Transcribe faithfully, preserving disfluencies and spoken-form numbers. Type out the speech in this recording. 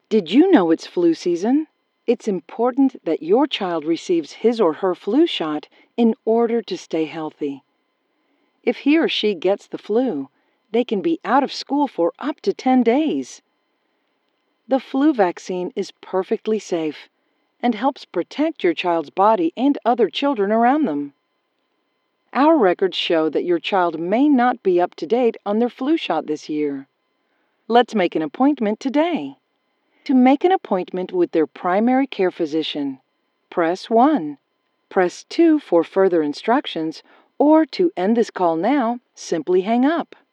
Did you know it's flu season? It's important that your child receives his or her flu shot in order to stay healthy. If he or she gets the flu, they can be out of school for up to ten days. The flu vaccine is perfectly safe and helps protect your child's body and other children around them. Our records show that your child may not be up to date on their flu shot this year. Let's make an appointment today. To make an appointment with their primary care physician, press one. Press two for further instructions, or to end this call now, simply hang up.